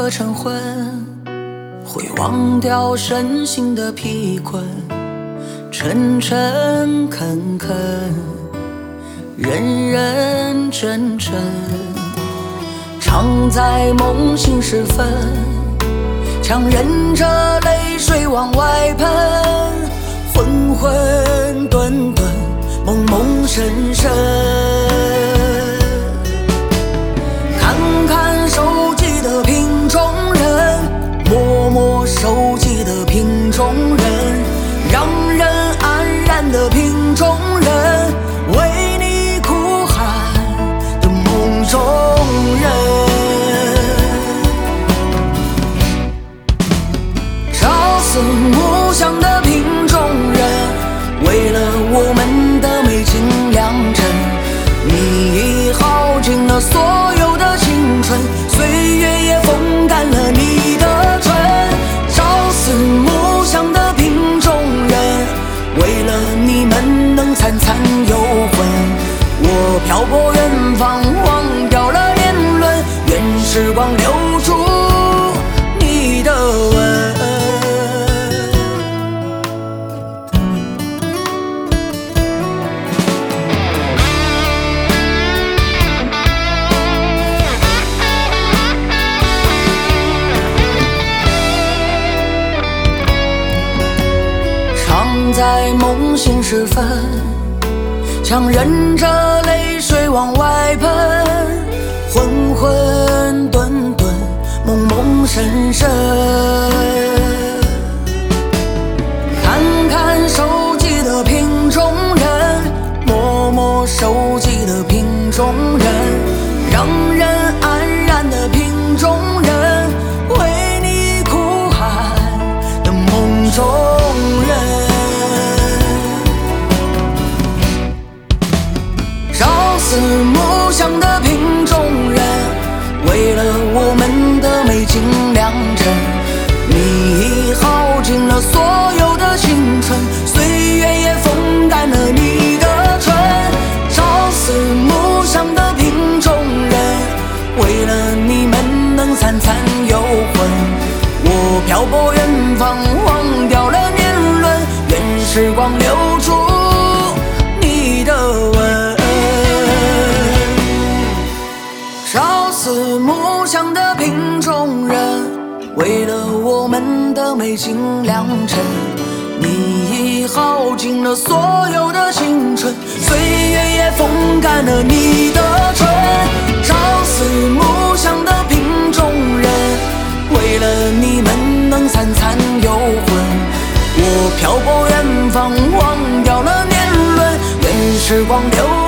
的晨昏，会忘掉身心的疲困，诚诚恳恳，认认真真，常在梦醒时分，强忍着泪水往外喷，浑浑沌沌，梦梦深深。看看手机的瓶中人，默默手机的瓶中人，让人安然的瓶中人，为你哭喊的梦中人。朝思暮想的瓶中人，为了我们的美景良辰，你已耗尽了所有的青春，岁月也风干了你的唇。朝思暮想的瓶中人，为了你们能灿灿有魂，我漂泊远方，忘掉了年轮，愿时光留住你的吻。在梦醒时分，强忍着泪水往外喷，浑浑沌沌，梦梦深深。看看手机的瓶中人，默默手机的瓶中人，让人安然的瓶中人，为你哭喊的梦中人。朝思暮想的瓶中人，为了我们的美景良辰，你已耗尽了所有的青春，岁月也风干了你的唇。朝思暮想的瓶中人，为了你们能灿灿有魂，我漂泊远方，忘掉了年轮，愿时光留住你的吻。朝思暮想的瓶中人，为了我们的美景良辰，你已耗尽了所有的青春，岁月也风干了你的唇。朝思暮想的瓶中人，为了你们能灿灿有魂，我漂泊远方，忘掉了年轮，愿时光留